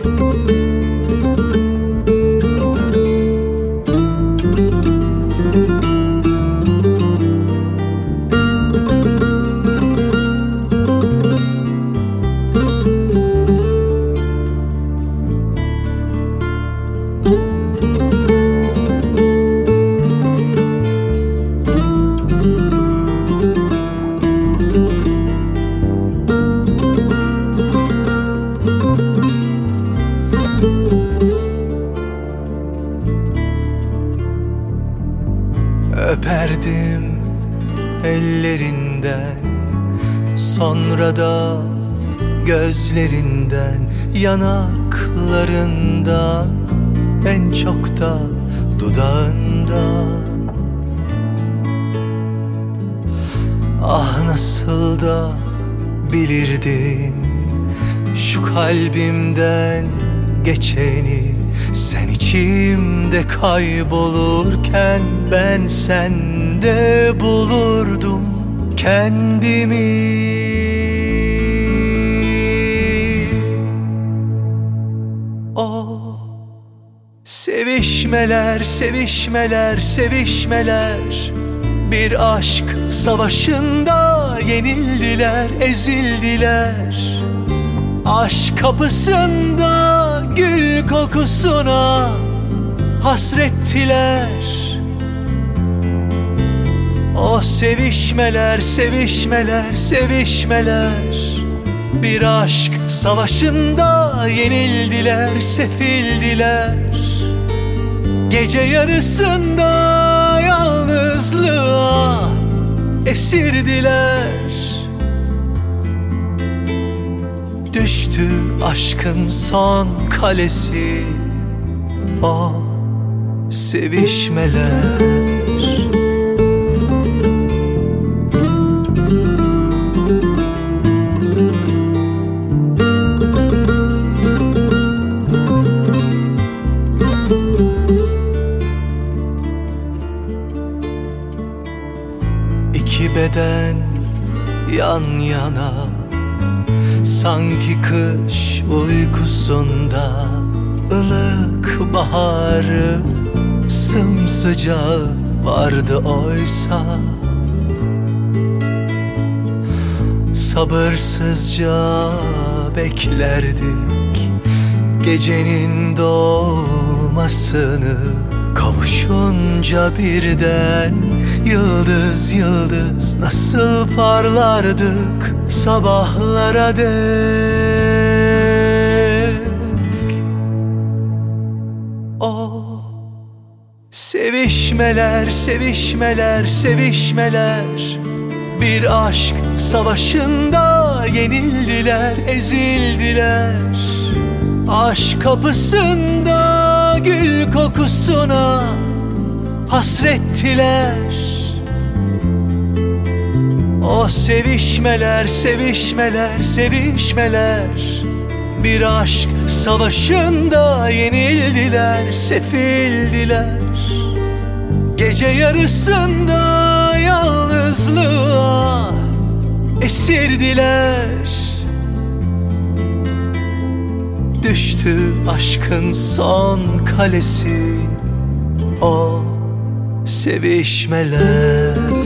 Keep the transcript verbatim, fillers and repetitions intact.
Öperdim ellerinden, sonra da gözlerinden, yanaklarından, en çok da dudağından. Ah nasıl da bilirdin şu kalbimden geçeni. Sen içimde kaybolurken ben sende bulurdum kendimi. O sevişmeler, sevişmeler, sevişmeler, bir aşk savaşında yenildiler, ezildiler. Aşk kapısında gül kokusuna hasrettiler. O sevişmeler, sevişmeler, sevişmeler, bir aşk savaşında yenildiler, sefildiler. Gece yarısında yalnızlığa esirdiler. Düştü aşkın son kalesi, o sevişmeler. İki beden yan yana, sanki kış uykusunda, ılık baharı sımsıcağı vardı oysa. Sabırsızca beklerdik gecenin doğmasını. Kavuşunca birden yıldız yıldız nasıl parlardık sabahlara dek. O sevişmeler, sevişmeler, sevişmeler, bir aşk savaşında yenildiler, ezildiler. Aşk kapısında gül kokusuna hasrettiler. O sevişmeler, sevişmeler, sevişmeler, bir aşk savaşında yenildiler, sefildiler. Gece yarısında yalnızlığa esirdiler. Düştü aşkın son kalesi, o sevişmeler.